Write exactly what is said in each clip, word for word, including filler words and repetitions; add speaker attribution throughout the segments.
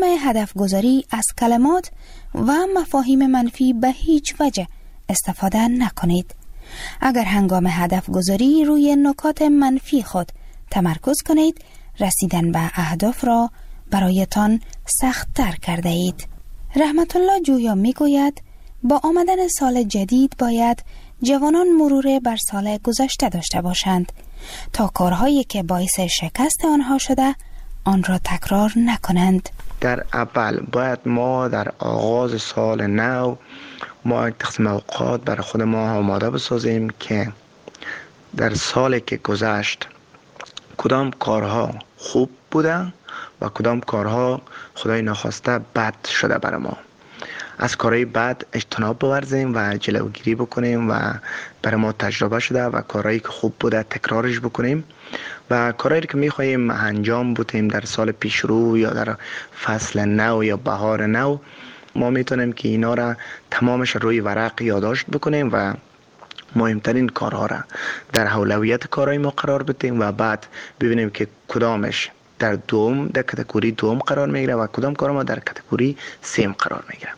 Speaker 1: اثنای هدف گذاری از کلمات و مفاهیم منفی به هیچ وجه استفاده نکنید. اگر هنگام هدف گذاری روی نکات منفی خود تمرکز کنید، رسیدن به اهداف را برایتان سخت‌تر کرده اید. رحمت الله جویا می گوید با آمدن سال جدید باید جوانان مرور بر سال گذشته داشته باشند تا کارهایی که باعث شکست آنها شده آن را تکرار نکنند.
Speaker 2: در اول باید ما در آغاز سال نو ما یک تقسیم اوقات برای خود ما آماده بسازیم که در سالی که گذشت کدام کارها خوب بوده و کدام کارها خدای نخواسته بد شده برای ما. از کارهای بد اجتناب بورزیم و جلوگیری بکنیم و برای ما تجربه شده و کارهایی که خوب بوده تکرارش بکنیم و کارهایی که میخواییم انجام بدیم در سال پیش رو یا در فصل نو یا بهار نو ما میتونیم که اینا را تمامش روی ورق یادداشت بکنیم و مهمترین کارها را در اولویت کارهای ما قرار بدیم و بعد ببینیم که کدامش در دوم در کاتگوری دوم قرار میگیره و کدام کار ما در کاتگوری سیم قرار میگیره.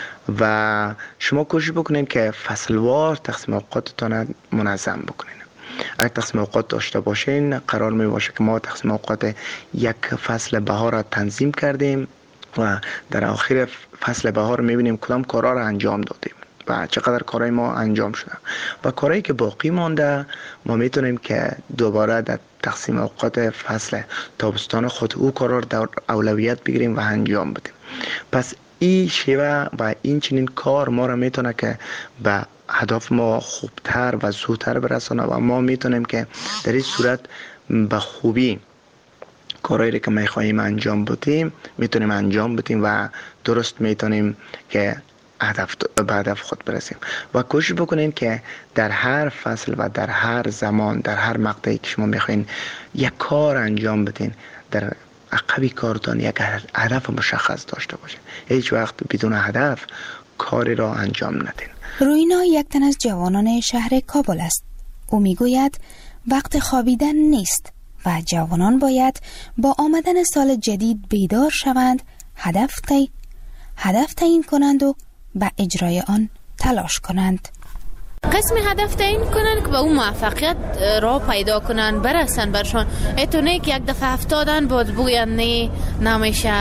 Speaker 2: و شما کوشش بکنین که فصلوار تقسیم اوقاتتان منظم بکنین. اگر تقسیم اوقات داشته باشین قرار می باشه که ما تقسیم اوقات یک فصل بهار را تنظیم کردیم و در آخر فصل بهار میبینیم کدام کارها را انجام دادیم و چقدر کارهای ما انجام شده و کارهایی که باقی مانده ما میتونیم که دوباره در تقسیم اوقات فصل تابستان خود او کارها را در اولویت بگیریم و انجام بدیم. پس این شیوه و این چنین کار ما را میتونه که به هدف ما خوبتر و زودتر برسانه و ما میتونیم که در این صورت به خوبی کارهایی که میخواییم انجام بدیم میتونیم انجام بدیم و درست میتونیم که هدف به هدف خود برسیم. و کوشش بکنین که در هر فصل و در هر زمان در هر مقطعی که شما میخواین یک کار انجام بدین در عقبی کارتان یک هدف مشخص داشته باشین. هیچ وقت بدون هدف کاری را انجام ندین.
Speaker 1: روینا یک تن از جوانان شهر کابل است. او میگوید وقت خوابیدن نیست و جوانان باید با آمدن سال جدید بیدار شوند، هدف تعیین هدف تعیین کنند و به اجرای آن تلاش کنند.
Speaker 3: قسم هدف تعیین کنن که به اون موفقیت را پیدا کنن برسن برشان. ایتونه که یک دفعه افتادن باید بگوین نه نمیشه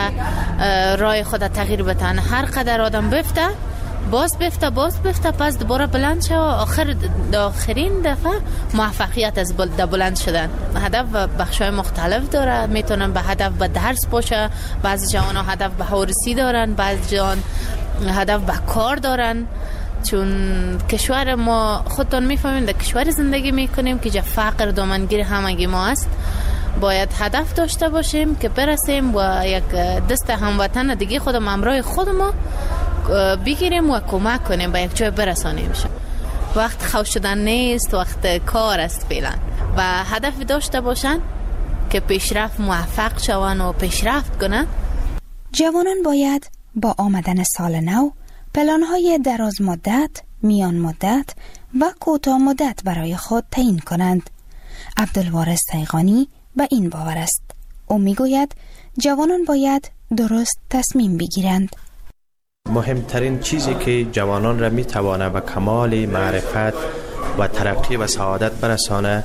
Speaker 3: رای خود تغییر بدن. هر قدر آدم بفته باز بفته باز بفته پس دوباره بلند شه و آخر آخرین دفعه موفقیت از بلند شدن. هدف بخشای مختلف داره. میتونن به هدف به درس باشه، بعضی جوان ها هدف به هورسی دارن، بعضی جوان هدف به کار دارن. چون کشور ما خودتون میفهمین در کشور زندگی میکنیم که جا فقر دامنگیر همگی ما است. باید هدف داشته باشیم که برسیم و یک دست هموطن دیگه خودم همراه خود ما بگیریم و کمک کنیم به یک جای برسانیم. وقت خوش شدن نیست، وقت کار است فعلا و هدف داشته باشن که پیشرفت موفق شون و پیشرفت کنن.
Speaker 1: جوانان باید با آمدن سال نو پلان‌های دراز مدت، میان مدت و کوتاه مدت برای خود تعیین کنند. عبدالوارث تیغانی به این باور است. او میگوید جوانان باید درست تصمیم بگیرند.
Speaker 4: مهمترین چیزی که جوانان را میتوانه به کمال معرفت و ترقی و سعادت برسانه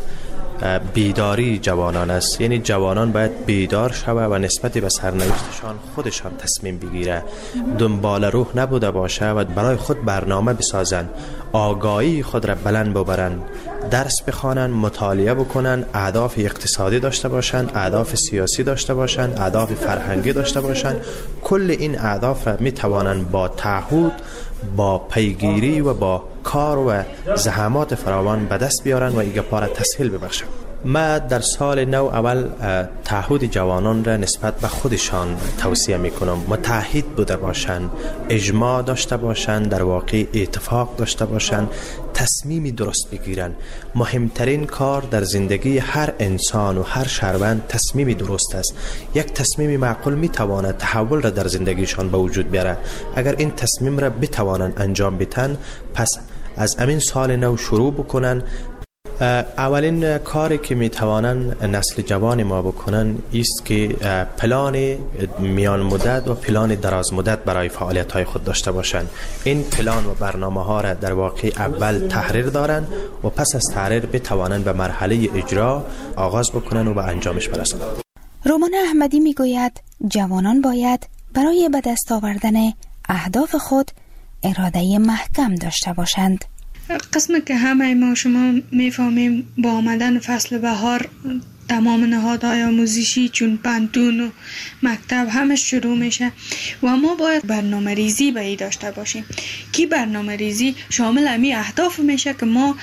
Speaker 4: بیداری جوانان است. یعنی جوانان باید بیدار شوه و نسبت به سرنوشتشان خودشان تصمیم بگیره، دنبال روح نبوده باشه و برای خود برنامه بسازن، آگاهی خود را بلند ببرن، درس بخوانن، مطالعه بکنن، اهداف اقتصادی داشته باشن، اهداف سیاسی داشته باشن، اهداف فرهنگی داشته باشن. کل این اهداف را می توانن با تعهد، با پیگیری و با کار و زحمات فراوان به دست بیارن و ایگه پاره تسهیل ببخشن. ما در سال نو اول تعهد جوانان را نسبت به خودشان توصیه میکنم. متحد بوده باشند، اجماع داشته باشند، در واقع اتفاق داشته باشند، تصمیمی درست بگیرن. مهمترین کار در زندگی هر انسان و هر شهروند تصمیمی درست است. یک تصمیم معقول میتواند تحول را در زندگیشان به وجود بیاره. اگر این تصمیم را بتوانند انجام بدن، پس از امین سال نو شروع بکنن اولین کاری که میتوانند نسل جوان ما بکنن است که پلان میان مدت و پلان دراز مدت برای فعالیت های خود داشته باشند. این پلان و برنامه ها را در واقع اول تحریر دارند و پس از تحریر بتوانند به مرحله اجرا آغاز بکنن و به انجامش برسند.
Speaker 1: رومان احمدی میگوید جوانان باید برای به دست آوردن اهداف خود اراده محکم داشته باشند.
Speaker 5: قسمی که همه ما شما میفهمیم با آمدن فصل بهار تمام نهادهای آموزشی چون پانتون و مکتب همه شروع میشه و ما باید برنامه ریزی به ای داشته باشیم که برنامه ریزی شامل امی اهداف میشه که ما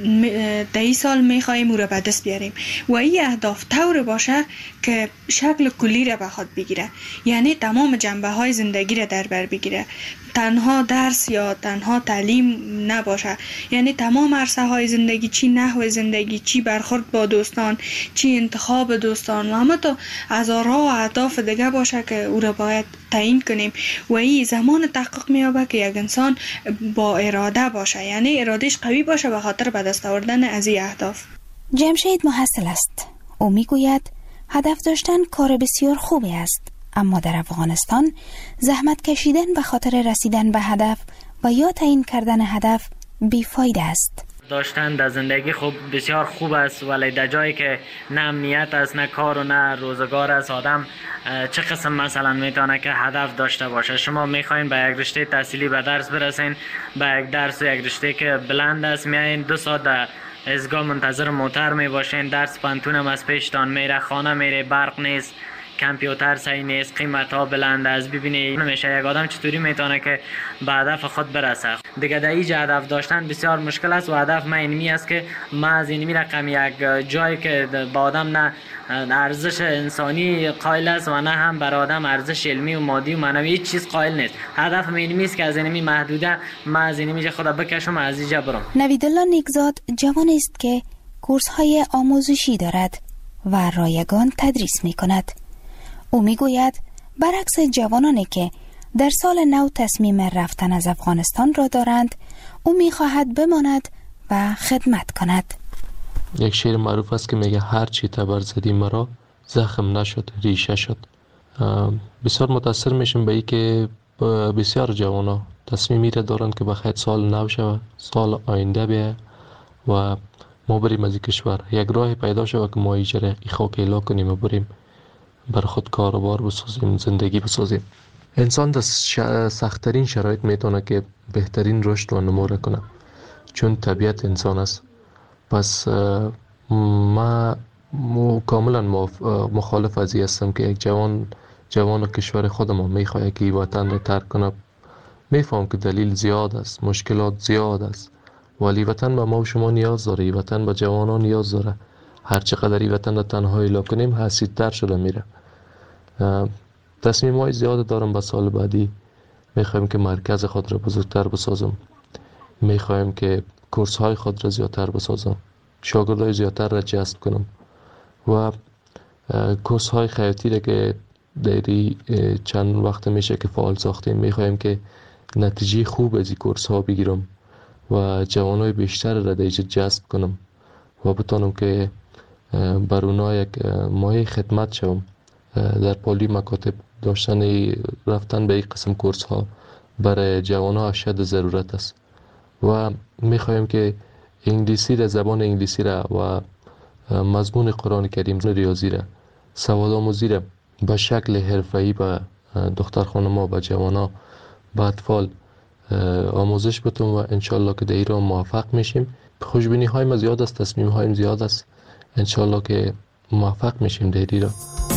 Speaker 5: در این سال میخواییم او را به دست بیاریم و این اهداف طور باشه که شکل کلی را به خود بگیره، یعنی تمام جنبه های زندگی را در بر بگیره، تنها درس یا تنها تعلیم نباشه، یعنی تمام عرصه های زندگی، چی نحو زندگی، چی برخورد با دوستان، چی انتخاب دوستان و همه تا هزارها و اهداف دیگه باشه که او را باید تعیین کنیم و این زمان تحقق میابه که یک انسان با اراده باشه، یعنی ارادهش قوی باشه به خاطر به دست آوردن از این اهداف.
Speaker 1: جمشید محصل است. او میگوید هدف داشتن کار بسیار خوبی است، اما در افغانستان زحمت کشیدن به خاطر رسیدن به هدف و یا تعیین کردن هدف بیفایده است.
Speaker 6: داشتن در زندگی خوب بسیار خوب است، ولی در جایی که نه امنیت است، نه کار و نه روزگار است، آدم چه قسم مثلا میتونه که هدف داشته باشه؟ شما میخواین به یک رشته تحصیلی به درس برسین، به یک درس و یک رشته که بلند است میایین، دو ساعت در ایستگاه منتظر موتر میباشین، درس پانتون هم از پیشتان میره، خانه میره، برق نیست، کامپیوتر صحیح نیست، قیمت ها بلند است. ببینید نمیشه یک آدم چطوری میتونه که به هدف خود برسه. دیگه در اینجا هدف داشتن بسیار مشکل است و هدف من اینمی است که ما از اینمی رقم یک جایی که با آدم نه ارزش انسانی قائل است و نه هم بر آدم ارزش علمی و مادی و معنوی هیچ چیز قائل نیست. هدف من اینمی است که از اینمی محدوده ما از اینمی خود بکشم از اینجا برم.
Speaker 1: نویدالله نیکزاد جوان است که کورس های آموزشی دارد و رایگان تدریس می کند. او میگوید برعکس جوانانی که در سال نو تصمیم رفتن از افغانستان را دارند، او میخواهد بماند و خدمت کند.
Speaker 7: یک شعر معروف است که میگه هر چی تبر زدی مرا زخم نشد ریشه شد. بسیار متاثر میشم به این که بسیار جوانا تصمیمی را دارند که بخاطر سال نو شود، سال آینده بیاید و ما بریم از این کشور، یک راه پیدا شود که ما ایجره ای خاک اعلا کنیم و بریم بر خود کاروبار بسازیم، زندگی بسازیم. انسان در سخت‌ترین شرایط میتونه که بهترین رشد و نمو را کنه، چون طبیعت انسان است. پس ما کاملا مخالف از این هستم که یک جوان جوان کشور خودمان میخواد که وطن را ترک کنه. میفهم که دلیل زیاد است، مشکلات زیاد است، ولی وطن به ما و شما نیاز داره، وطن به جوانان نیاز داره. هر چقدر این وطن را تنها اعلا کنیم حسیدتر شده میره. تصمیم های زیاد دارم به سال بعدی. میخوایم که مرکز خود را بزرگتر بسازم، میخوایم که کورس های خود را زیادتر بسازم، شاگردای زیادتر را جذب کنم و کورس های خیاطی را که دیری چند وقت میشه که فعال ساختیم، میخوایم که نتیجه خوب از این کورس ها بگیرم و جوانای بیشتر را دیجا جذب کنم و بتانم که بر اونا یک مایه خدمت شوم. در پالی مکاتب داشتن رفتن به این قسم کورس ها برای جوان ها اشد ضرورت است و میخوایم که انگلیسی را، زبان انگلیسی را و مضمون قرآن کریم، ریاضی را، سواد آموزی را به شکل حرفه‌ای به دختر خانم‌ها و جوان ها به اطفال آموزش بتون و انشالله که در ایران موفق میشیم. خوشبینی های ما زیاد است، تصمیم هایم زیاد است، انشالله که موفق میشیم در ایران.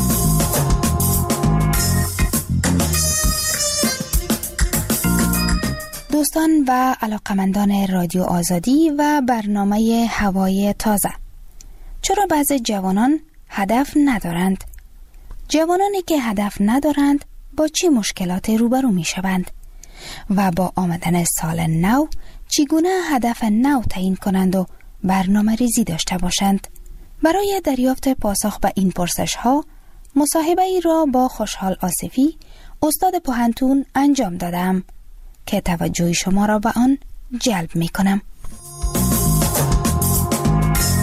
Speaker 1: دوستان و علاقمندان رادیو آزادی و برنامه هوای تازه، چرا بعضی جوانان هدف ندارند؟ جوانانی که هدف ندارند با چه مشکلاتی روبرو می شوند؟ و با آمدن سال نو چگونه هدف نو تعیین کنند و برنامه ریزی داشته باشند؟ برای دریافت پاسخ به این پرسش ها مصاحبه ای را با خوشحال آصفی، استاد پوهنتون انجام دادم که توجه شما را به آن جلب می کنم.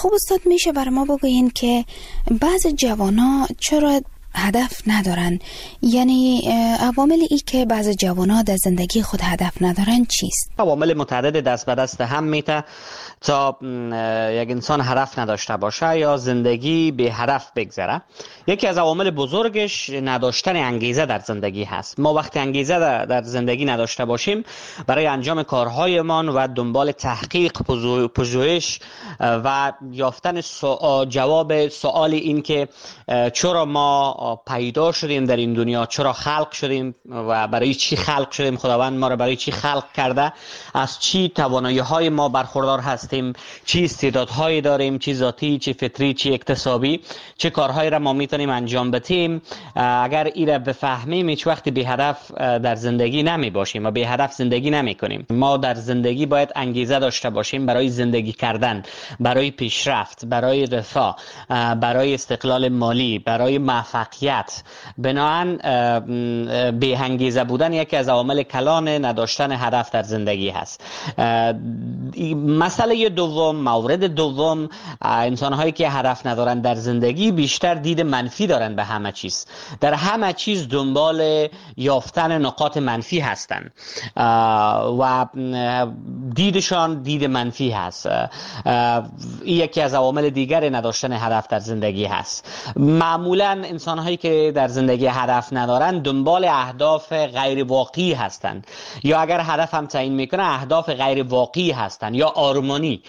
Speaker 1: خب استاد میشه بر ما بگوین که بعض جوانا چرا هدف ندارن؟ یعنی عوامل ای که بعض جوانا در زندگی خود هدف ندارن چیست؟
Speaker 8: عوامل متعدد دست به دست هم میته تا یک انسان هدف نداشته باشه یا زندگی به هدف بگذره. یکی از عوامل بزرگش نداشتن انگیزه در زندگی هست. ما وقتی انگیزه در زندگی نداشته باشیم برای انجام کارهایمان و دنبال تحقیق، پژوهش و یافتن سو... جواب سوال این که چرا ما پیدا شدیم در این دنیا، چرا خلق شدیم و برای چی خلق شدیم، خداوند ما را برای چی خلق کرده، از چی توانایی های ما برخوردار هستیم، چی استعدادهایی داریم، چی ذاتی، چی فطری، چی اکتسابی، چه کارهایی را ما میتونیم انجام بدیم. اگر این را بفهمیم هیچ وقت به هدف در زندگی نمی باشیم و به هدف زندگی نمی کنیم. ما در زندگی باید انگیزه داشته باشیم برای زندگی کردن، برای پیشرفت، برای رفاه، برای استقلال مالی، برای موفقیت. بنابراین به انگیزه بودن یکی از عوامل کلان نداشتن هدف در زندگی هست. مسئله دوم، مورد دوم، انسان هایی که هدف ندارن در زندگی بیشتر دید منفی دارن به همه چیز. در همه چیز دنبال یافتن نقاط منفی هستن و دیدشان دید منفی هست. این یکی از عوامل دیگر نداشتن هدف در زندگی هست. معمولا انسان هایی که در زندگی هدف ندارن دنبال اهداف غیر واقعی هستند، یا اگر هدف هم تعیین میکنه اهداف غیر واقعی هستند یا آرمانی،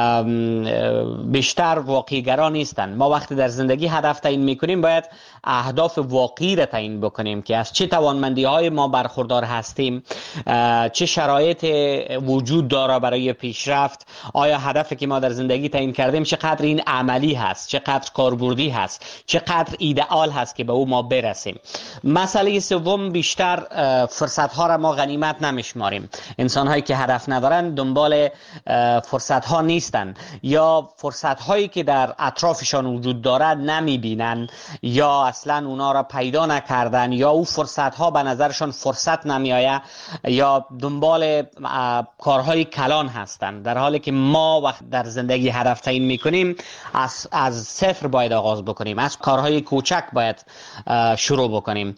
Speaker 8: بیشتر واقعی گرا نیستند. ما وقتی در زندگی هدف تعیین میکنیم باید اهداف واقعی را تعیین بکنیم که از چه توانمندی های ما برخوردار هستیم، چه شرایط وجود داره برای پیشرفت، آیا هدفی که ما در زندگی تعیین کردیم چقدر این عملی هست، چقدر کاربردی هست، چقدر ایدئال هست که به او ما برسیم. مسئله سوم، بیشتر فرصت ها را ما غنیمت نمیشماریم. انسان هایی که هدف ندارن دنبال فرصت ها نیستن یا فرصت هایی که در اطرافشان وجود دارد نمیبینن یا اصلا اونا را پیدا نکردن یا او فرصت ها به نظرشان فرصت نمیآید یا دنبال کارهای کلان هستن، در حالی که ما وقت در زندگی هدف تعیین میکنیم از از صفر باید آغاز بکنیم، از کارهای کوچک باید شروع بکنیم.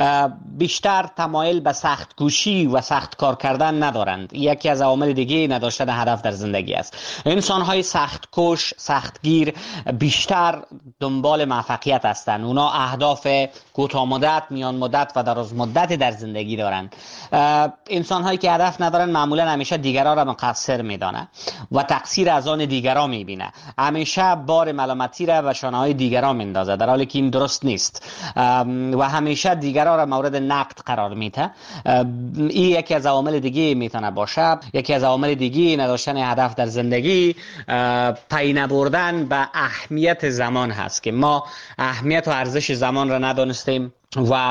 Speaker 8: بیشتر تمایل به سخت کوشی و سخت کار کردن ندارند. یکی از عوامل دیگه نداشتن هدف در زندگی است. انسان های سخت کوش، سخت گیر بیشتر دنبال موفقیت هستند. اونا اهداف کوتاه مدت، میان مدت و دراز مدت در زندگی دارند. انسان هایی که هدف ندارن معمولا همیشه دیگران را مقصر میدانه و تقصیر از آن دیگران میبینه. همیشه بار ملامتی را به شانه های دیگران میندازه، در حالی که این درست نیست و همیشه دیگران را مورد نقد قرار میده. این یکی از عوامل دیگه میتونه باشه. یکی از عوامل دیگه نداشتن هدف در زندگی پی نبردن به اهمیت زمان هست که ما اهمیت و ارزش زمان را ندانستیم و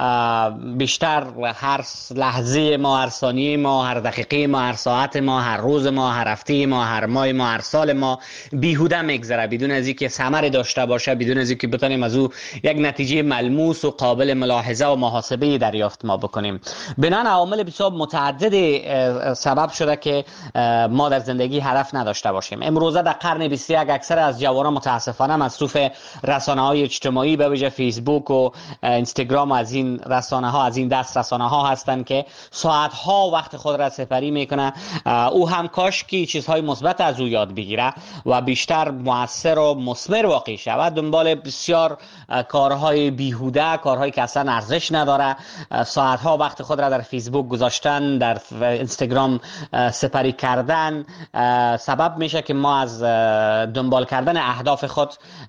Speaker 8: بیشتر هر لحظه ما، هر ثانیه ما، هر دقیقه ما، هر ساعت ما، هر روز ما، هر هفته ما، هر ماه ما، هر سال ما بیهوده میگذره بدون از اینکه ثمری داشته باشه، بدون از اینکه بتونیم از او یک نتیجه ملموس و قابل ملاحظه و محاسبه دریافت ما بکنیم. بنابراین عوامل بسیار متعدد سبب شده که ما در زندگی هدف نداشته باشیم. امروزه در قرن بیست و یک اکثر از جوانان متاسفانه مصروف رسانه‌های اجتماعی به ویژه فیسبوک و اینستاگرام از این رسانه ها، از این دست رسانه ها هستند که ساعت ها وقت خود را سپری میکنه. او هم کاش که چیزهای مثبت از او یاد بگیره و بیشتر موثر و مثمر واقع شود. دنبال بسیار کارهای بیهوده، کارهایی که اصلا ارزش نداره، ساعت ها وقت خود را در فیسبوک گذاشتن، در اینستاگرام سپری کردن سبب میشه که ما از دنبال کردن اهداف خود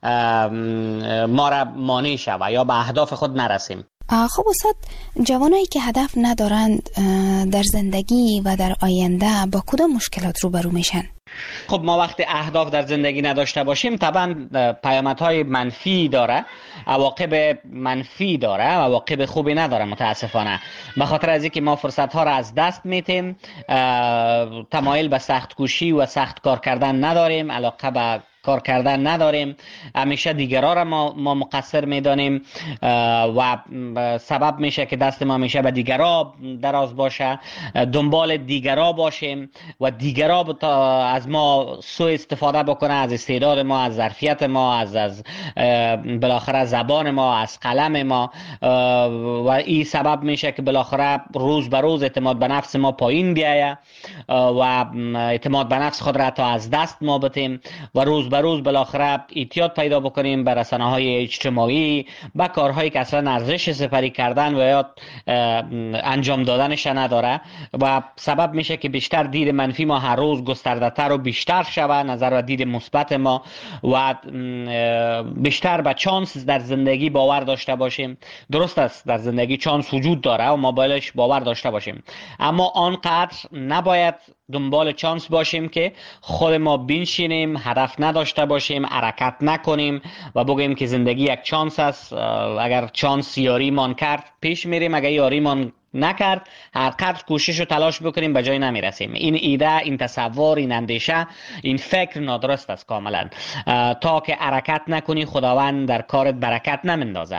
Speaker 8: ما را مانع شود یا به اهداف خود نرسیم.
Speaker 1: خب استاد، جوانایی که هدف ندارند در زندگی و در آینده با کدام مشکلات روبرو میشن؟
Speaker 8: خب ما وقتی اهداف در زندگی نداشته باشیم طبعا پیامدهای منفی داره، عواقب منفی داره، عواقب خوبی نداره متاسفانه. به خاطر از اینکه ما فرصت ها را از دست میتیم، تمایل به سخت کوشی و سخت کار کردن نداریم، علاقه به کار کردن نداریم، همیشه دیگرها را ما, ما مقصر میدانیم و سبب میشه که دست ما همیشه به دیگرها دراز باشه، دنبال دیگرها باشیم و دیگرها از ما سوء استفاده بکنه، از استعداد ما، از ظرفیت ما، از از بالاخره زبان ما، از قلم ما، و این سبب میشه که بالاخره روز به روز اعتماد به نفس ما پایین بیایه و اعتماد به نفس خود را تا از دست ما بتیم و روز به روز بالاخره اعتیاد پیدا بکنیم به رسانه‌های اجتماعی، به کارهایی که اصلا ارزش سپری کردن و یا انجام دادنش نداره و سبب میشه که بیشتر دید منفی ما هر روز گسترده‌تر و بیشتر شوه، نظر و دید مثبت ما و بیشتر به چانس در زندگی باور داشته باشیم. درست است در زندگی چانس وجود داره و ما بایدش باور داشته باشیم، اما آنقدر نباید دنبال چانس باشیم که خود ما بنشینیم، هدف نداشته باشیم، حرکت نکنیم و بگیم که زندگی یک چانس است، اگر چانس یاریمان کرد پیش میریم، اگر یاریمان نکرد هر قدر کوشش و تلاش بکنیم به جای نمیرسیم. این ایده، این تصور، این اندیشه، این فکر نادرست است کاملا. تا که حرکت نکنی خداوند در کارت برکت نمیندازه.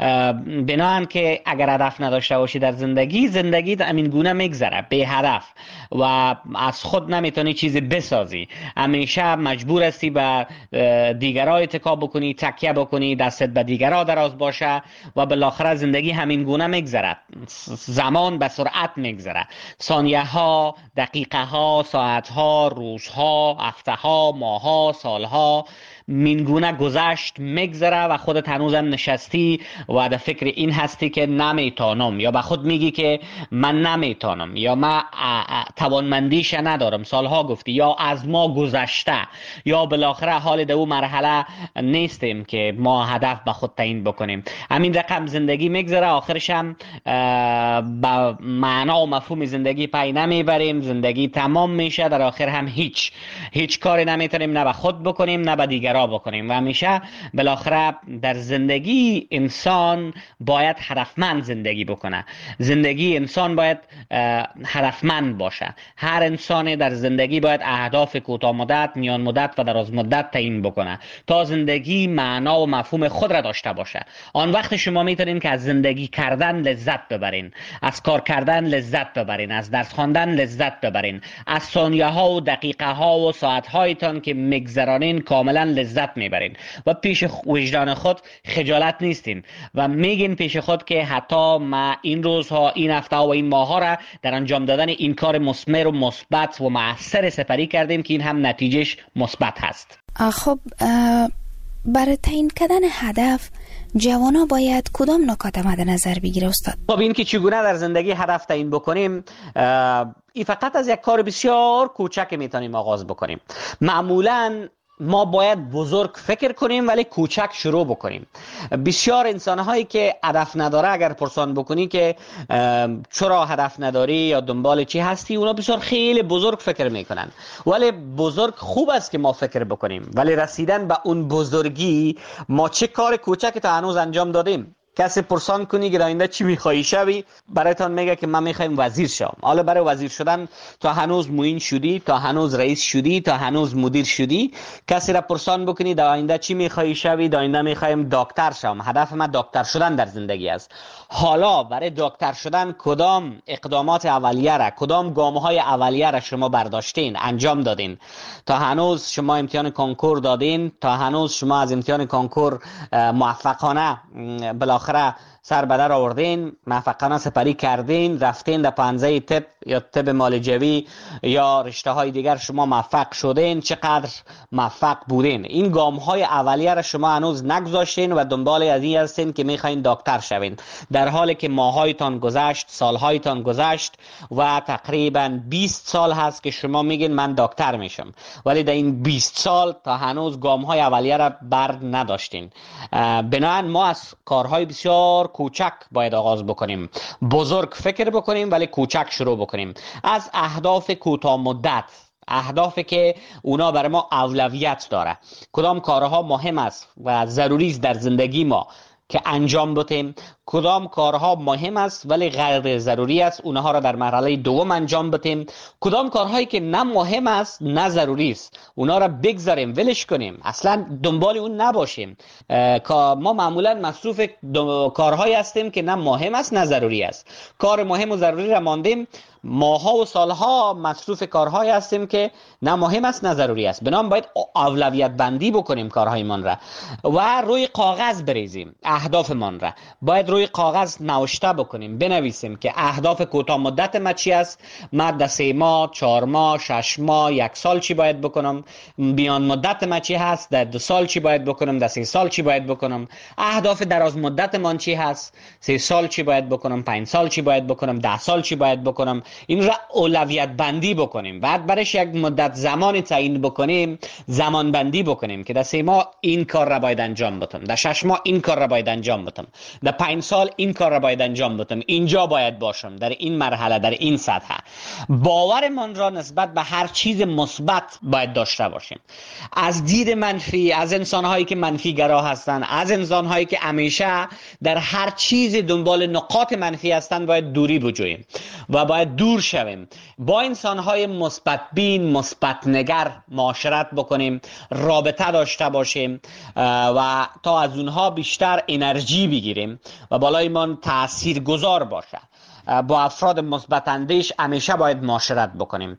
Speaker 8: بناهن که اگر هدف نداشته باشی در زندگی، زندگی همین گونه میگذره بی هدف و از خود نمیتونی چیزی بسازی، همیشه مجبور هستی به دیگرها اتکا بکنی، تکیه بکنی، دستت به دیگرها دراز باشه و بالاخره زندگی همین گونه میگذره. زمان به سرعت میگذره، ثانیه ها، دقیقه ها، ساعت ها، روزها، هفته ها، ماه ها، سال ها مینگونه گذشت میگذره و خودت هنوزم نشستی و در فکر این هستی که نمیتونم، یا به خود میگی که من نمیتونم، یا من توانمندیش ندارم، سالها گفتی، یا از ما گذشته، یا بالاخره حال در اون مرحله نیستیم که ما هدف به خود تعیین بکنیم. همین رقم زندگی میگذره، آخرش هم با معنا و مفهوم زندگی پی نمیبریم، زندگی تمام میشه، در آخر هم هیچ هیچ کاری نمیتونیم نه به خود بکنیم نه به دیگران بکنیم و همیشه بالاخره در زندگی انسان باید هدفمند زندگی بکنه. زندگی انسان باید هدفمند باشه. هر انسان در زندگی باید اهداف کوتاه مدت، میان مدت و دراز مدت تعیین بکنه تا زندگی معنا و مفهوم خود را داشته باشه. آن وقت شما میتونین که از زندگی کردن لذت ببرین، از کار کردن لذت ببرین، از درس خواندن لذت ببرین، از ثانیه ها و دقیقه ها و ساعت هایتان که میگذرانین کاملا لذت میبرین و پیش وجدان خود خجالت نیستین و میگین پیش خود که حتی ما این روزها، این هفته و این ماه ها را در انجام دادن این کار مثمر و مثبت و مؤثر سپری کردیم که این هم نتیجهش مثبت هست.
Speaker 1: خب برای تعیین کردن هدف جوانا باید کدام نکات مد نظر بگیره استاد؟
Speaker 8: خب این که چگونه در زندگی هدف تعیین بکنیم، این فقط از یک کار بسیار کوچک میتونیم آغاز بکنیم. معمولاً ما باید بزرگ فکر کنیم ولی کوچک شروع بکنیم. بسیار انسان‌هایی که هدف نداره اگر پرسان بکنی که چرا هدف نداری یا دنبال چی هستی، اونا بسیار خیلی بزرگ فکر میکنن. ولی بزرگ خوب است که ما فکر بکنیم، ولی رسیدن به اون بزرگی ما چه کار کوچک تا هنوز انجام دادیم. کسی پرسان کنی که آینده چی میخوایی شوی، برایتان میگه که من میخوایم وزیر شم. حالا برای وزیر شدن تا هنوز معین شدی، تا هنوز رئیس شدی، تا هنوز مدیر شدی. کسی را پرسان بکنی در آینده چی میخوایی شوی، در آینده میخوایم دکتر شم، هدف من دکتر شدن در زندگی است. حالا برای دکتر شدن کدام اقدامات اولیه را، کدام گام‌های اولیه را شما برداشتین، انجام دادین؟ تا هنوز شما امتحان کنکور دادین، تا هنوز شما از امتحان کنکور موفقانه بالاخره سر به در آوردین، موفقانه سپری کردین، رفتین در پنزه طب یا طب معالجوی یا رشته های دیگر شما موفق شدین، چقدر موفق بودین؟ این گام های اولیه را شما هنوز نگذاشتین و دنبال از این هستین که میخواین دکتر شوین، در حالی که ماهایتان گذشت، سالهایتان گذشت و تقریبا بیست سال هست که شما میگین من دکتر میشم، ولی در این بیست سال تا هنوز گام های اولیه را بر نداشتین. بنابراین ما از کارهای بسیار کوچک باید آغاز بکنیم، بزرگ فکر بکنیم ولی کوچک شروع بکنیم. از اهداف کوتاه مدت، اهدافی که اونا برای ما اولویت داره، کدام کارها مهم است و ضروری است در زندگی ما که انجام بدیم، کدام کارها مهم است ولی غیر ضروری است اونها را در مرحله دوم انجام بدیم، کدام کارهایی که نه مهم است نه ضروری است اونها را بگذاریم ولش کنیم، اصلا دنبال اون نباشیم. ما معمولا مصروف کارهایی هستیم که نه مهم است نه ضروری است. کار مهم و ضروری را ماندیم، ماها و سالها مصروف کارهایی هستیم که نه مهم است نه ضروری است. بنابراین باید اولویت بندی بکنیم کارهایمان را و روی کاغذ بریزیم. اهدافمان را باید روی کاغذ نوشته بکنیم، بنویسیم که اهداف کوتاه مدت ما چی است، من در سه ماه، چهار ماه، شش ماه، یک سال چی باید بکنم، میان مدت ما چی هست، در دو سال چی باید بکنم، در سه سال چی باید بکنم، اهداف دراز مدت من چی هست، سه سال چی باید بکنم، پنج سال چی باید بکنم، ده سال چی باید بکنم. این را اولویت بندی بکنیم. بعد برش یک مدت زمان تعیین بکنیم، زمان بندی بکنیم که در سه ماه این کار را باید انجام بدم، در شش ماه این کار را باید انجام بدم، در پنج سال این کار را باید انجام بدم، اینجا باید باشم، در این مرحله، در این سطح. باورمان را نسبت به هر چیز مثبت باید داشته باشیم. از دید منفی، از انسان‌هایی که منفی گرا هستند، از انسان‌هایی که همیشه در هر چیز دنبال نقاط منفی هستند باید دوری بجوییم و باید دور شویم. با انسان‌های مثبت بین، مثبت نگر معاشرت بکنیم، رابطه داشته باشیم و تا از اونها بیشتر انرژی بگیریم و بالایمان تأثیر گذار باشه. با افراد مثبت اندیش همیشه باید معاشرت بکنیم.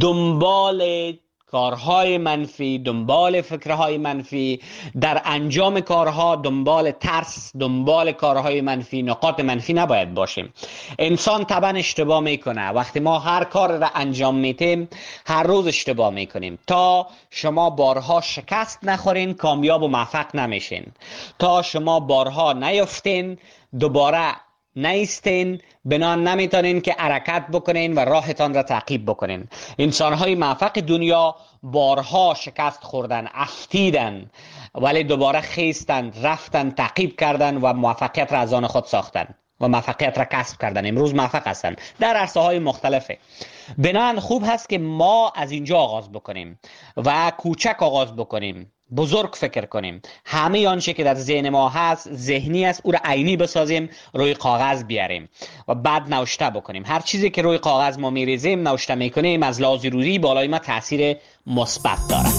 Speaker 8: دنبال کارهای منفی، دنبال فکرهای منفی، در انجام کارها دنبال ترس، دنبال کارهای منفی، نقاط منفی نباید باشیم. انسان طبعا اشتباه میکنه. وقتی ما هر کار را انجام میتیم هر روز اشتباه میکنیم. تا شما بارها شکست نخورین کامیاب و موفق نمیشین. تا شما بارها نیفتین دوباره نیستین، بنان نمیتونین که حرکت بکنین و راهتان را تعقیب بکنین. انسانهای موفق دنیا بارها شکست خوردن، افتیدن، ولی دوباره خیستن، رفتن، تعقیب کردن و موفقیت را از آن خود ساختن و موفقیت را کسب کردن. امروز موفق هستن در عرصه های مختلفه. بنان خوب هست که ما از اینجا آغاز بکنیم و کوچک آغاز بکنیم، بزرگ فکر کنیم. همه آنچه که در ذهن ما هست ذهنی است، او را عینی بسازیم، روی کاغذ بیاریم و بعد نوشته بکنیم. هر چیزی که روی کاغذ ما میریزیم، نوشته میکنیم، از لحاظ روحی بالای ما تاثیر مثبت داره.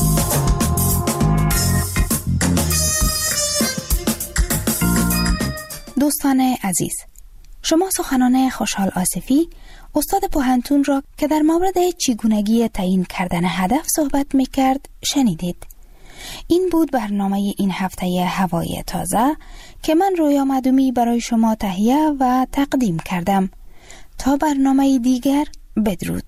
Speaker 1: دوستان عزیز، شما سخنان خوشحال آصفی، استاد پوهنتون را که در مورد چگونگی تعیین کردن هدف صحبت میکرد شنیدید. این بود برنامه این هفته هوای تازه که من رویا مدومی برای شما تهیه و تقدیم کردم. تا برنامه دیگر، بدرود.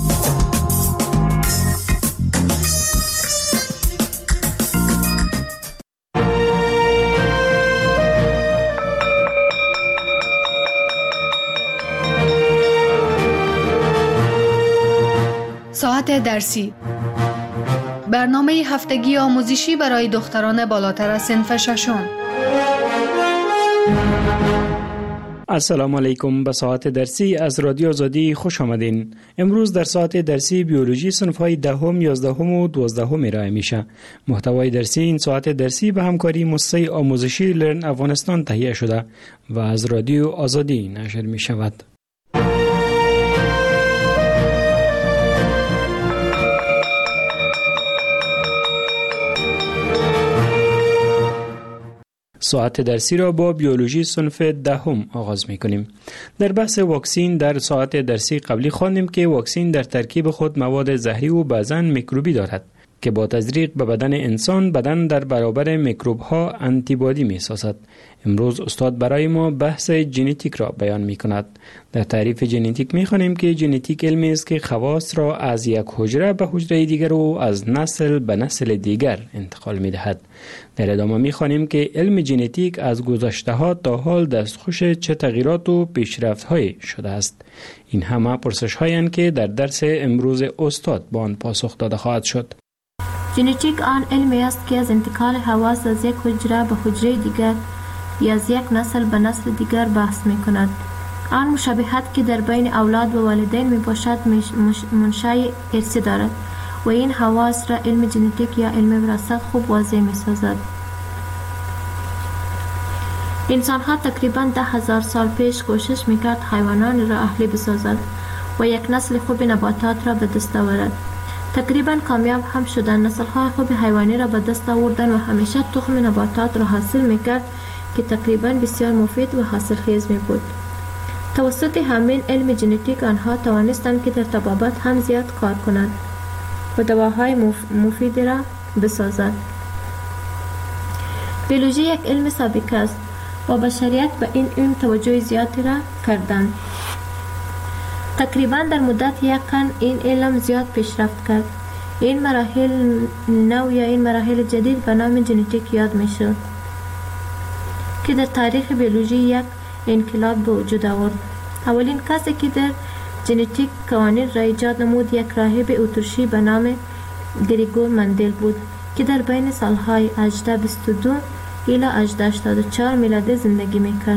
Speaker 5: ساعت درسی، برنامه هفتگی آموزشی برای دختران بالاتر از صنف ششم.
Speaker 9: السلام علیکم. به ساعت درسی از رادیو آزادی خوش آمدین. امروز در ساعت درسی بیولوژی صنف‌های دهم، یازدهم و دوازدهم ارائه میشه. محتوای درسی این ساعت درسی به همکاری مؤسسه آموزشی لرن افغانستان تهیه شده و از رادیو آزادی نشر می شود. ساعت درسی را با بیولوژی صنف دهم آغاز می کنیم. در بحث واکسین در ساعت درسی قبلی خواندیم که واکسین در ترکیب خود مواد زهری و بعضاً میکروبی دارد که با تزریق به بدن انسان بدن در برابر میکروب ها آنتیبادی می سازد. امروز استاد برای ما بحث ژنتیک را بیان می کند. در تعریف ژنتیک می خوانیم که ژنتیک علمی است که خواص را از یک حجره به حجره دیگر و از نسل به نسل دیگر انتقال می دهد. در ادامه می خوانیم که علم ژنتیک از گذشته ها تا حال دستخوش چه تغییرات و پیشرفت های شده است. این همه پرسش هایند که در درس امروز استاد با آن پاسخ داده خواهد شد.
Speaker 10: ژنتیک آن علمی است که از انتقال حواس از یک حجره به حجره دیگر یا از یک نسل به نسل دیگر بحث می کند. آن مشابهت که در بین اولاد و والدین می باشد منشأ ارثی دارد و این حواس را علم ژنتیک یا علم وراثت خوب واضح می سازد. انسان ها تقریبا ده هزار سال پیش کوشش میکرد حیوانان را اهلی بسازد و یک نسل خوب نباتات را به دست آورد. تقریبا کامیاب هم شدن. نسل های خوب حیوانی را به دست آوردن و همیشه تخم نباتات را حاصل میکرد که تقریبا بسیار مفید و حاصل خیز می بود. توسط همین علم ژنتیک آنها توانستند که در طبابت هم زیاد کار کنند و دواهای مف... مفید را بسازند. بیولوژی یک علم سابقه است و بشریت به این علم توجه زیادی را کردند. تقریبا در مدت یک قرن این علم زیاد پیشرفت کرد. این مراحل نو یا این مراحل جدید به نام ژنتیک یاد می شود که در تاریخ بیولوژی یک انقلاب به وجود آورد. اولین کسی که در ژنتیک قوانین را ایجاد نمود یک راهب اتریشی به نام گریگور مندل بود که در بین سالهای هجده بیست و دو الی هجده هشتاد و چهار میلادی زندگی میکرد.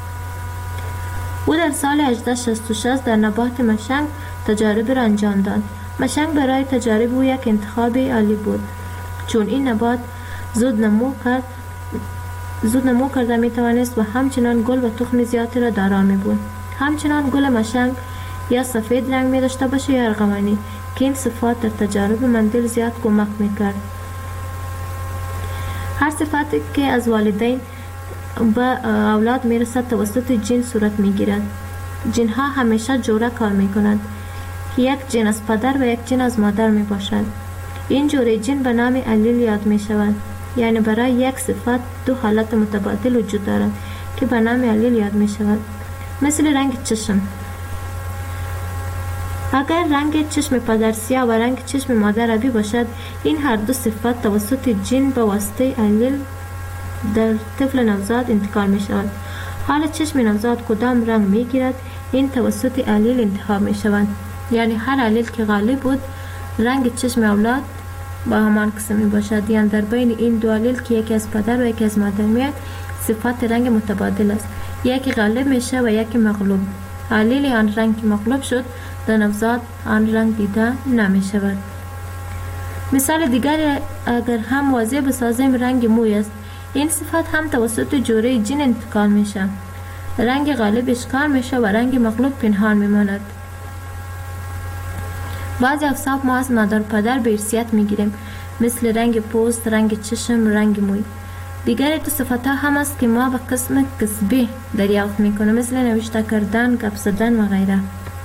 Speaker 10: او در سال هجده شصت و شش در نبات مشنگ تجارب را انجام داد. مشنگ برای تجارب او یک انتخاب عالی بود چون این نبات زود نمو کرد زود نمو کرده می توانست و همچنان گل و تخم زیادی را دارا می بود. همچنان گل مشنگ یا سفید رنگ می داشته باشه یا ارغوانی که این صفات در تجارب مندل زیاد کمک می کرد. هر صفاتی که از والدین به اولاد می رسد توسط جین صورت می گیرد. جین ها همیشه جوره کار می کنند. یک جین از پدر و یک جین از مادر می باشد. این جوره جین به نام الیل یاد می شود. یعنی برای یک صفت دو حالت متبادل وجود دارد که به نام الیل یاد می شود. مثل رنگ چشم. اگر رنگ چشم پدر سیاه و رنگ چشم مادر آبی باشد، این هر دو صفت توسط جین به واسطه الیل در طفل نوزاد انتقال می شود. حال چشم نوزاد کدام رنگ می گیرد، این توسط الیل انتخاب می شود. یعنی هر الیل که غالب بود رنگ چشم اولاد با همان قسم می باشد. یعنی در بین این دو الیل که یکی از پدر و یکی از مادر میاد صفات رنگ متبادل است، یکی غالب میشه و یکی مغلوب. الیل آن رنگ که مغلوب شد در نوزاد آن رنگ دیده نمی شود. مثال دیگر اگر هم واضح بسازیم رنگ موی است. این صفت هم توسط جوره جین انتقال میشه. رنگ غالب اشکال میشه و رنگ مغلوب پنهان میماند. بعضی اوصاف ما از مادر و پدر به ارثیت میگیریم، مثل رنگ پوست، رنگ چشم، رنگ موی. دیگر تو صفت ها هم است که ما به قسم کسبی دریافت میکنیم، مثل نوشته کردن، گپ زدن و غیره.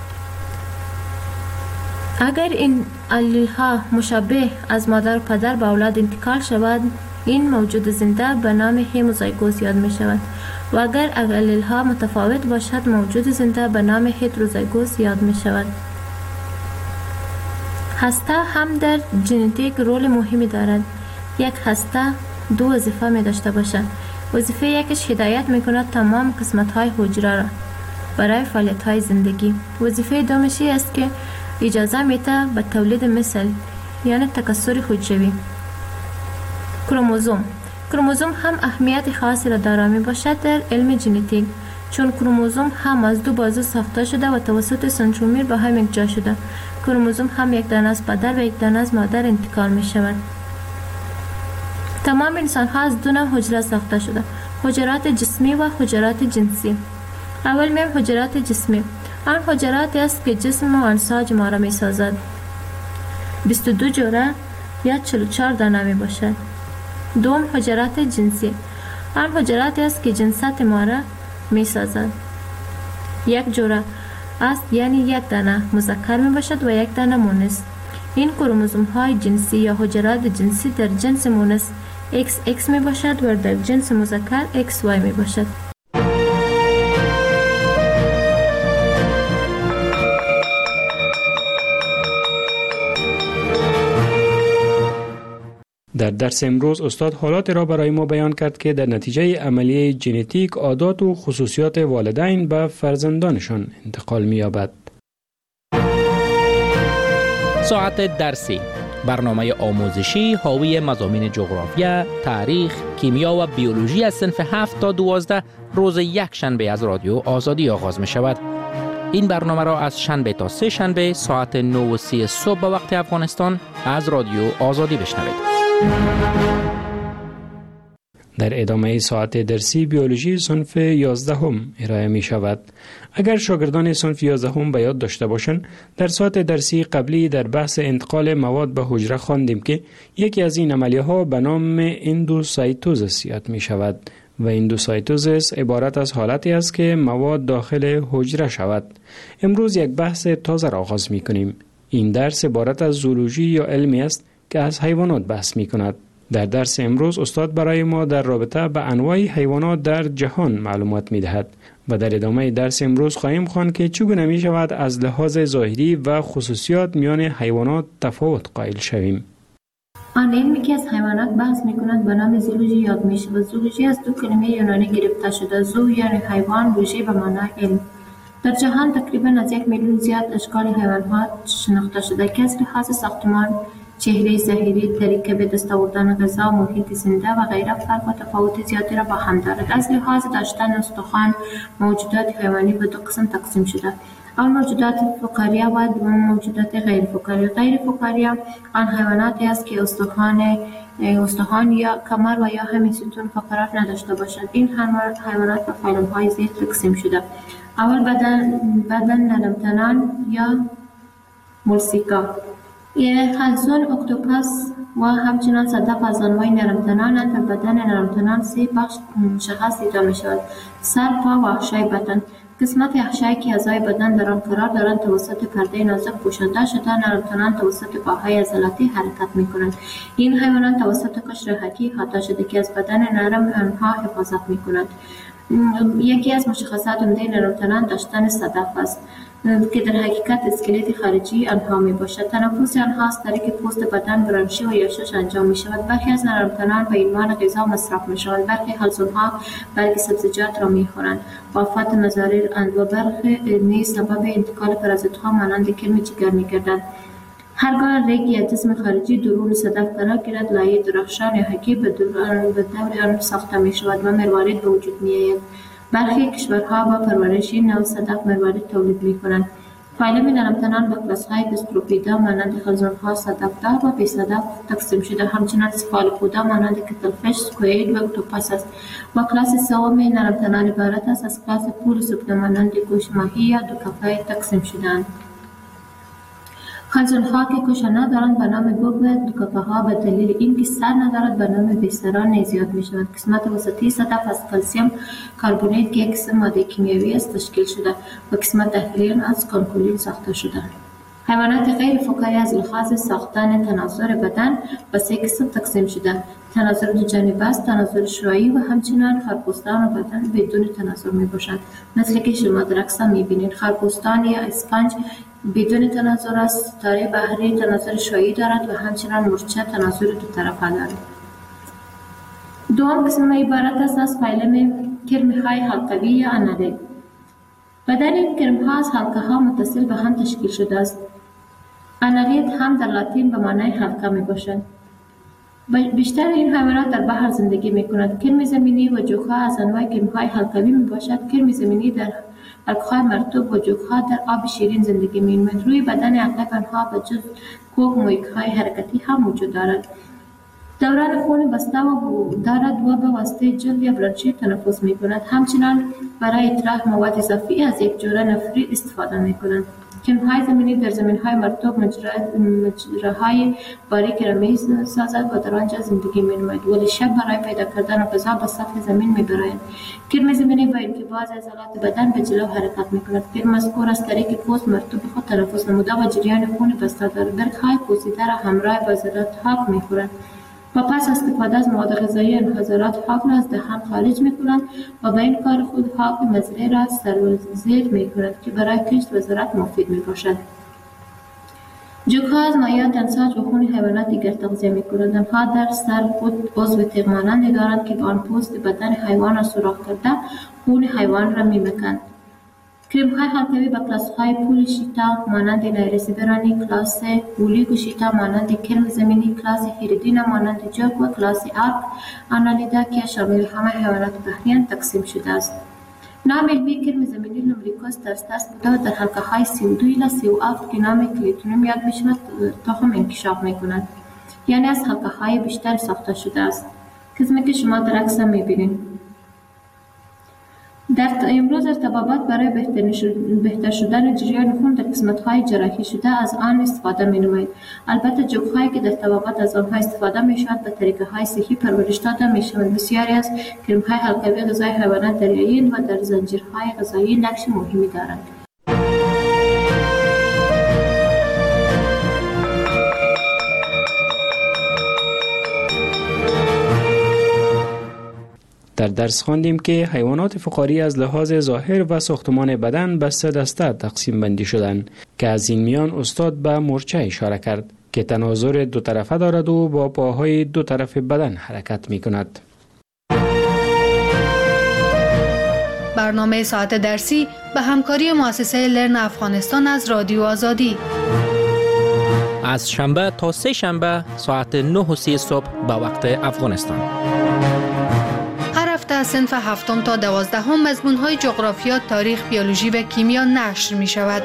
Speaker 10: اگر این الیل ها مشابه از مادر و پدر به اولاد انتقال شود، این موجود زنده به نام هموزایگوس یاد می شود و اگر الیل ها متفاوت باشد، موجود زنده به نام هتروزایگوس یاد می شود. هسته هم در ژنتیک رول مهمی دارد. یک هسته دو وظیفه می داشته باشد. وظیفه یکش هدایت می کند تمام قسمت های حجره را برای فعالیت های زندگی. وظیفه دومشی است که اجازه میده به تولید مثل، یعنی تکثر حجروی. کروموزوم کروموزوم هم اهمیت خاصی را دارا می باشد در علم ژنتیک، چون کروموزوم هم از دو بازو ساخته شده و توسط سنترومیر به هم یک جا شده. کروموزوم هم یک دانه از پدر و یک دانه از مادر انتقال می شود. تمام انسان ها از دو نوع حجره ساخته شده: حجرات جسمی و حجرات جنسی. اول میم حجرات جسمی. آن حجراتی است که جسم و انساج ما را می سازد. بیست و دو جوره یا چهل و چهار دانه می باشد. دوم حجرات جنسی. آن حجراتی است که جنسات ما را می سازد. یک جوره است، یعنی یک دانه مذکر می باشد و یک دانه مؤنث. این کروموزوم های جنسی یا حجرات جنسی در جنس مؤنث ایکس ایکس می باشد و در جنس مذکر ایکس وای می باشد.
Speaker 9: در درس امروز استاد حالات را برای ما بیان کرد که در نتیجه عملیه ژنتیک عادات و خصوصیات والدین به فرزندانشان انتقال می‌یابد.
Speaker 11: ساعت درسی، برنامه آموزشی حاوی مضامین جغرافیا، تاریخ، کیمیا و بیولوژی از صنف هفت تا دوازده روز یک شنبه از رادیو آزادی آغاز می شود. این برنامه را از شنبه تا سه شنبه ساعت نه و سی صبح به وقت افغانستان از رادیو آزادی بشنوید.
Speaker 9: در ادامه ساعت درسی بیولوژی صنف یازدهم ارائه می شود. اگر شاگردان صنف یازدهم به یاد داشته باشند، در ساعت درسی قبلی در بحث انتقال مواد به حجره خواندیم که یکی از این عملیه ها به نام اندوسایتوزیس یاد می شود و اندوسایتوزیس عبارت از حالتی است که مواد داخل حجره شود. امروز یک بحث تازه را آغاز می کنیم. این درس عبارت از زولوژی یا علمی است که از حیوانات بحث می کند. در درس امروز استاد برای ما در رابطه به انواع حیوانات در جهان معلومات می دهد و در ادامه درس امروز خواهیم خواند که چگونه می شود از لحاظ ظاهری و خصوصیات میان حیوانات تفاوت قائل شویم.
Speaker 10: آن علمی که از حیوانات بحث می کند به نام زولوژی یاد می شود. زولوژی از دو کلمه یونانی گرفته شده. زو یعنی حیوان، لوژی به معنای علم. در جهان تقریبا از یک میلیون زیاد اشکال حیوانات شناخته شده که از لحاظ ساختمان، چهره ظاهری، طریقه به دست آوردن غذا، محیط زنده و غیره فرق و تفاوت زیادی را با هم دارد. از لحاظ داشتن استخوان، موجودات حیوانی به دو قسم تقسیم شده. اول موجودات فقاریه و دوم موجودات غیر فقاریه. غیر فقاریه آن حیواناتی است که استخوان استخوان یا کمر و یا همین ستون فقرات نداشته باشد. این حیوانات به فیلم‌های زیر تقسیم شده. اول بدن بدن نرمتنان یا مولسیکا. خلزون، اکتوپس و همچنان صدف از انواع نرمتنان. در بدن نرمتنان سه بخش مشخص دیده می شود: سر، پا و احشای بدن. قسمت احشایی که اعضای بدن در آن قرار دارند توسط پرده نازک پوشانده شده. نرمتنان توسط پاهای عضلاتی حرکت می کنند. این حیوانات توسط قشر حکی احاطه شده که از بدن نرم آنها حفاظت می کند. یکی از مشخصات عمده نرمتنان داشتن صدف است که در حقیقت اسکلت خارجی آنها می باشد. تنفس آنها از طریق پوست بدن، برانشی و یاشش انجام می شود. برخی از نرمتنان به عنوان غذا مصرف می شوند. برخی حلزونها برگ سبزیجات را می خورند. وافات مضارر اند و برخی نیز سبب انتقال پرازیت‌ها مانند کرم جگر می گردند. هرگاه ریگ یا جسم خارجی درون صدف قرار گیرد، لایه درخشان یا حکی به دور آن ساخته می شود و مروارید به وجود می آید. برخی کشورها با پرورش این نوع صدف مروارید تولید می کنند. فایلم نرمتنان به کلاس‌های گستروپیدا مانند خلزون‌ها، صدفدار و بی صدف تقسیم شده. همچنان سفالوپودا مانند کتلفش، سکوئید و اکتوپس است. و کلاس سوم نرمتنان عبارت است از کلاس پولوسوپدا مانند گوش ماهی یا دوکفه تقسیم شده‌اند. خلزون‌ها که کوشه ندارند به نام گوگ و دوکفه‌ها به دلیل اینکه سر ندارد به نام بیسران نیز یاد می‌شوند. قسمت وسطی صدف از کلسیم کاربونیت که یک قسم ماده کیمیایی است تشکیل شده و قسمت داخلی از کانکولین ساخته شده. حیوانات غیر فقاری از لحاظ ساختن تناسر بدن به سه قسم تقسیم شده: تناسر دو جانبه است، تناسر شعاعی و همچنان خرپوستان و بدن بدون تناسر می باشند. مثل که شما در عکس می بینید، خرپوستان یا اسفنج بدون تناسر است، ستاره بحری تناسر شعاعی دارد و همچنان مورچه تناسر دو طرفه دارد. دوم قسم عبارت است از فیلم کرم‌های حلقوی یا آنالیل. بدن این کرم‌ها از حلقه‌ها متصل به هم تشکیل شده است. آنالیت هم در لاتین به معنای حلقه می باشد. بیشتر این حیوانات در بحر زندگی می کنند. کرم زمینی و جوخه از انواع کرم‌های حلقوی می باشد. کرم زمینی در حلقه‌های مرطوب و جوخه در آب شیرین زندگی می کنند. روی بدن اغلب آنها به جز کوک مویک‌های حرکتی هم وجود دارد. دوران خون بسته و دارد و به واسطه جلد یا برانشی تنفس می کند. همچنان برای اطراح مواد اضافی از یک جوره نفری استفاده می کنند. کرم‌های زمینی در زمین‌های مرطوب مجراهای باریک را می سازد و در آنجا زندگی می نماید، ولی شب برای پیدا کردن غذا به سطح زمین می برآید. کرم زمینی با انقباض عضلات بدن به جلو حرکت می کند. کرم مذکور از طریق پوست مرطوب خود تنفس نموده و جریان خون بسته دارد. برگ‌های پوسیده را همراه با عضلات حاک می خورند و پس استفاده از مواد غذایی انحصارات حاک را از دهان خارج می کنند و به این کار خود حاک مزرعه را سرازیر می کنند که برای کشت و زراعت مفید می باشد. جوک‌ها از مایعات انساج و خون حیوانات دیگر تغذیه می کنند. آنها در سر خود عضو تیغ مانندی دارند که با آن پوست بدن حیوان را سوراخ کرده خون حیوان را می مکند. کرم‌های حلقوی به کلاس‌های پولیشیتا مانند نایرسیبرانی، کلاس اولیگوشیتا مانند کرم زمینی، کلاس هیریدینا مانند جوک و کلاس آرک آنالیدا که شامل همه حیوانات بحریان تقسیم شده است. نام علمی کرم زمینی لومبریکوس ترسترس بوده و در حلقه‌های سی و دو الی سی و هفت که نام کلیتونیم یاد می‌شود تخم انکشاف می‌کند، یعنی از حلقه‌های بیشتر ساخته شده است. قسمی که شما در عکس می بینید. در امروز ارتباطات برای بهتر شدن جریان خون در قسمت‌های جراحی شده از آن استفاده می‌نمایید. البته جوک‌هایی که در طبابت از آنها استفاده می‌شود به طریقه‌های صحی پرورش داده می‌شوند. بسیاری از کرم‌های حلقوی غذای حیوانات دریایی و در زنجیرهای غذایی نقش مهمی دارند.
Speaker 9: در درس خواندیم که حیوانات فقاری از لحاظ ظاهر و ساختمان بدن به سه دسته تقسیم بندی شدند که از این میان استاد به مورچه اشاره کرد که تناظر دو طرفه دارد و با پاهای دو طرف بدن حرکت می کند.
Speaker 12: برنامه ساعت درسی به همکاری مؤسسه لرن افغانستان از رادیو آزادی
Speaker 11: از شنبه تا سه شنبه ساعت نه و سی صبح به وقت افغانستان.
Speaker 12: از صنف هفتم تا دوازدهم مضمون‌های جغرافیا، تاریخ، بیولوژی و کیمیا نشر می شود.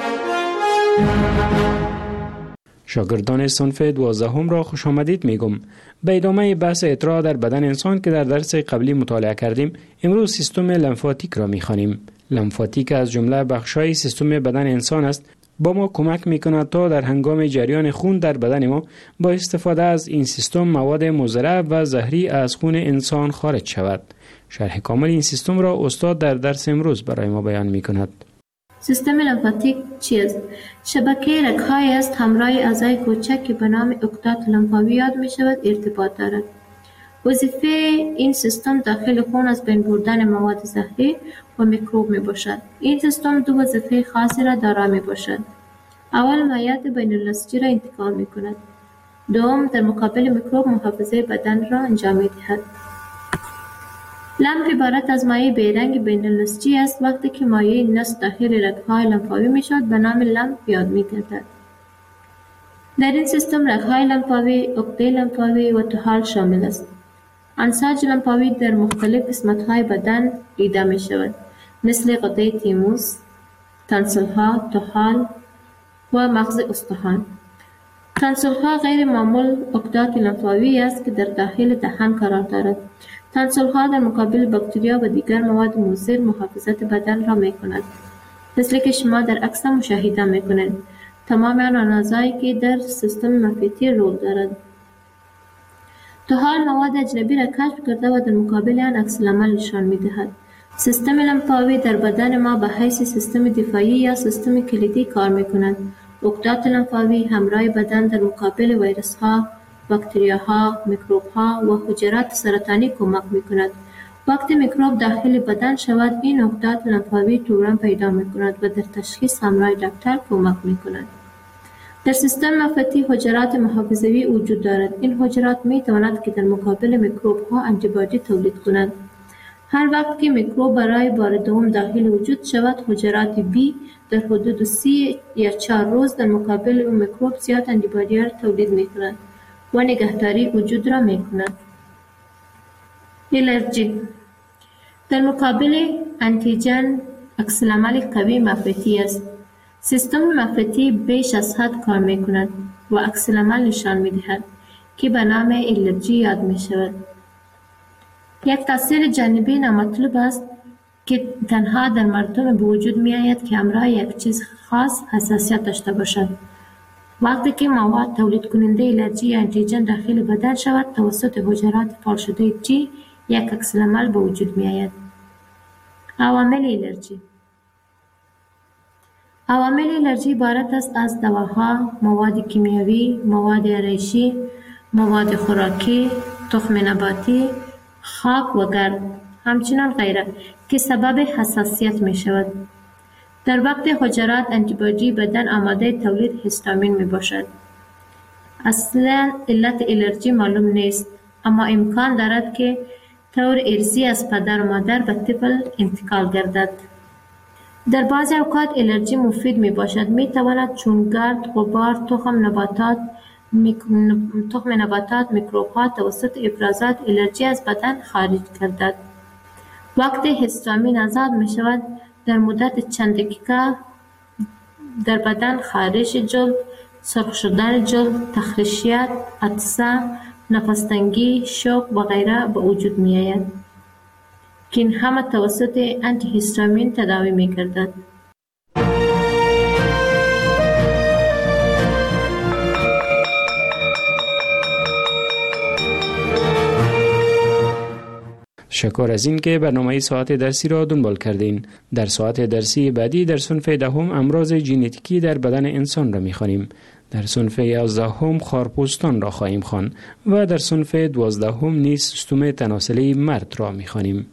Speaker 9: شاگردان صنف دوازدهم را خوش آمدید میگم. به ادامه بحث اطراع در بدن انسان که در درس قبلی مطالعه کردیم، امروز سیستم لمفاتیک را می‌خوانیم. لمفاتیک از جمله بخش‌های سیستم بدن انسان است. با ما کمک می‌کند تا در هنگام جریان خون در بدن ما با استفاده از این سیستم مواد مضر و زهری از خون انسان خارج شود. شرح کامل این سیستم را استاد در درس امروز برای ما بیان می‌کند.
Speaker 10: سیستم لمفاتیک چیست؟ شبکه رگ‌هایی است همراه اعضای کوچک که به نام اکتات لمفاوی یاد می‌شود ارتباط دارد. وظیفه این سیستم داخل خون از بین بردن مواد زهری و میکروب می باشد. این سیستم دو وظیفه خاصی را دارا می باشد. اول مایعات بین النسجی را انتقال می کند. دوم در مقابل میکروب محافظه بدن را انجام می دهد. لمف عبارت از مایع بیرنگ بین النسجی است. وقتی که مایع نسج داخل رگ‌های لمفاوی می شود به نام لمف یاد می گردد. در این سیستم رگ‌های لمفاوی، عقده لمفاوی و طحال شامل است. انساج لمفاوی در مختلف قسمت‌های بدن دیده می شود، مثل غده تیموس، تانسل‌ها، طحال و مغز استخوان. تانسل‌ها غیر معمول عقدات لمفاوی است که در داخل دهان قرار دارد. تانسل‌ها در مقابل باکتریا و دیگر مواد مضر محافظت بدن را می کند، مثل که شما در عکس مشاهده می کنید. تمام آن اعضایی که در سیستم لمفاتی رول دارد. طحال مواد اجنبی را کشف کرده و در مقابل آن عکس العمل نشان می‌دهد. سیستم لمفاوی در بدن ما به حیث سیستم دفاعی یا سیستم کلیدی کار می‌کند. عقدات لمفاوی همراه بدن در مقابل ویروس‌ها، باکتریاها، میکروب‌ها و حجرات سرطانی کمک می‌کند. وقتی میکروب داخل بدن شود، این عقدات لمفاوی تورم پیدا می‌کند و در تشخیص همراه دکتر کمک می‌کند. در سیستم لمفاتی حجرات محافظوی وجود دارد. این حجرات می تواند که در مقابل میکروب ها آنتیبادی تولید کنند. هر وقت که میکروب برای بار دوم داخل وجود شود، حجرات بی در حدود سی یا چهار روز در مقابل اون میکروب زیاد آنتیبادی را تولید می کنند و نگهداری وجود را می کنند. الرژی در مقابل انتیجن عکس العمل قوی مفرطی است. سیستم مفرطی بیش از حد کار می کند و عکس العمل نشان می دهد که به نام الرژی یاد می شود. یک تاثیر جانبی نامطلوب است که تنها در مردم به وجود می آید که همراه یک چیز خاص حساسیت داشته باشد. وقتی که مواد تولید کننده الرژی یا انتیجن داخل بدن شود، توسط حجرات فعال شده جی یک عکس العمل به وجود می آید. عوامل الرژی عوامل الرژی عبارت است از دواها، مواد کیمیاوی، مواد آرایشی، مواد خوراکی، تخم نباتی، خاک و گرد، همچنان غیره که سبب حساسیت می شود. در وقت حجرات انتیبادی بدن آماده تولید هیستامین می باشد. اصلا علت الرژی معلوم نیست، اما امکان دارد که طور ارثی از پدر و مادر به طفل انتقال گردد. در بعضی اوقات الرژی مفید می باشد. می تواند چون گرد، غبار، تخم نباتات، میک... تخم نباتات، میکروب ها توسط افرازات الرژی از بدن خارج گردد. وقتی هیستامین آزاد می شود، در مدت چند دقیقه در بدن خارش جلد، سرخ شدن جلد، تخریشیت، عطسه، نفس‌تنگی، شوک و غیره به وجود می آید که این همه توسط آنتی هیستامین تداوی می گردد.
Speaker 9: شکر از این که برنامه ساعت درسی را دنبال کردین. در ساعت درسی بعدی در صنف دهم امراض ژنتیکی در بدن انسان را می‌خوانیم. در صنف یازدهم خارپوستان را خواهیم خواند و در صنف دوازدهم نیز سیستم تناسلی مرد را می‌خوانیم.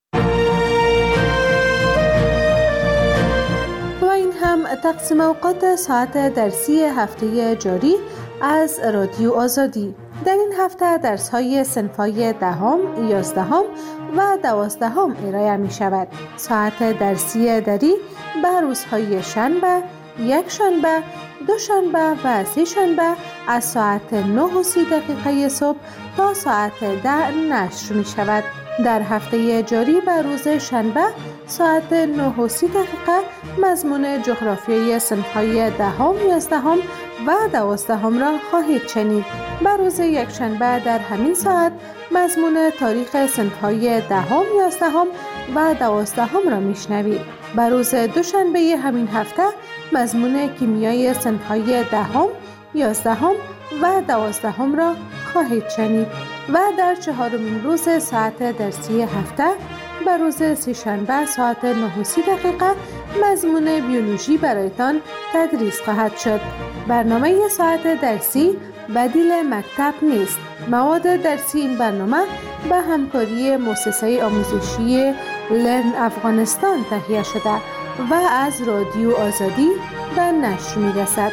Speaker 12: و این هم تقسیم اوقات ساعت درسی هفته جاری از رادیو آزادی. در این هفته درس‌های صنف‌های دهم، یازدهم و دوازدهم ارائه می شود. ساعت درسی دری به روزهای شنبه، یک شنبه، دو شنبه و سه شنبه از ساعت نه و سی دقیقه صبح تا ساعت ده نشر می شود. در هفته جاری به روز شنبه ساعت نه و سی دقیقه مضمون جغرافیای صنف‌های دهم، یازدهم و دوازدهم را خواهید شنید. به روز یک شنبه در همین ساعت مضمون تاریخ صنف‌های دهم، یازدهم و دوازدهم را میشنوید. به روز دوشنبه همین هفته مضمون کیمیای صنف‌های دهم، یازدهم و دوازدهم را خواهید شنید و در چهارمین روز ساعت درسی هفته به روز سه‌شنبه ساعت نه و سی دقیقه مضمون بیولوژی برایتان تدریس خواهد شد. برنامه ساعت درسی بدیل مکتب نیست. مواد درسی این برنامه به همکاری مؤسسه آموزشی لرن افغانستان تهیه شده و از رادیو آزادی به نشر می‌رسد.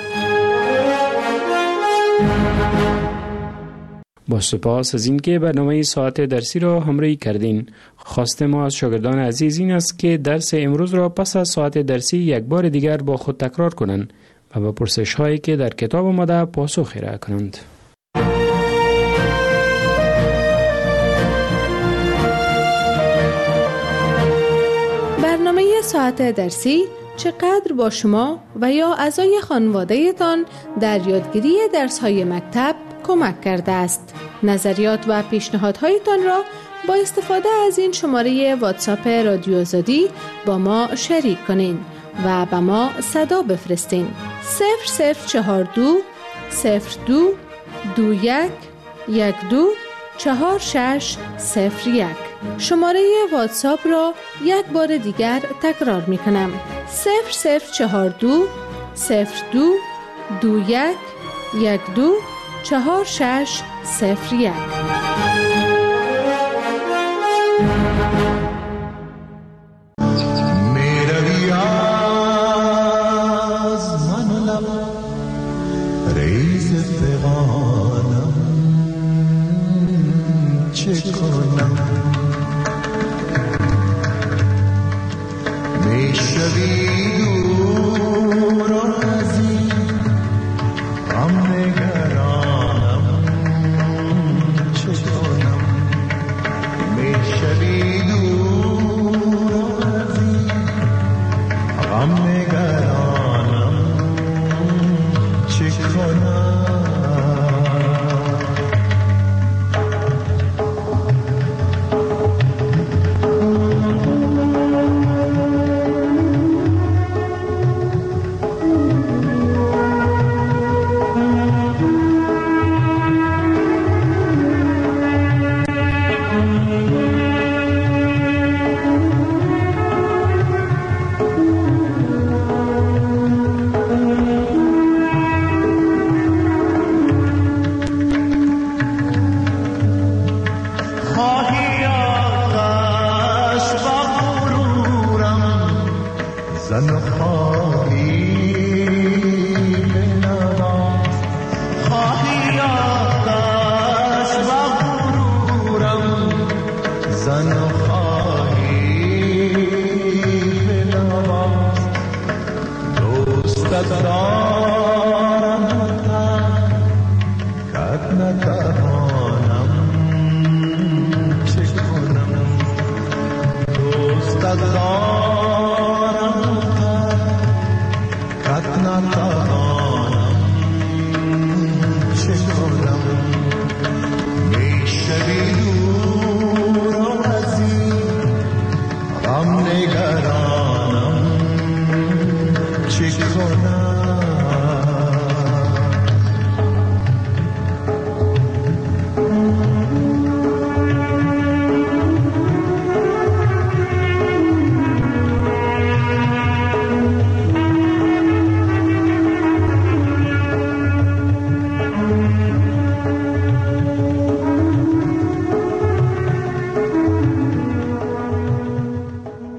Speaker 9: با سپاس از اینکه برنامه ساعت درسی را همراهی کردین. خواست ما از شاگردان عزیز این است که درس امروز را پس از ساعت درسی یک بار دیگر با خود تکرار کنند و به پرسش هایی که در کتاب آمده پاسخ ارائه کنند.
Speaker 12: برنامه ساعت درسی چقدر با شما و یا اعضای خانواده تان در یادگیری درس‌های مکتب کمک کرده است. نظریات و پیشنهادهایتان را با استفاده از این شماره واتساپ رادیو آزادی با ما شریک کنین و به ما صدا بفرستین. صفر صفر چهار دو صفر دو دو یک یک دو چهار شش صفر یک. شماره واتساپ را یک بار دیگر تکرار می کنم. صفر صفر چهار دو صفر دو دو یک یک دو چهار شش صفر یک.
Speaker 13: غم نگرانم چه کنم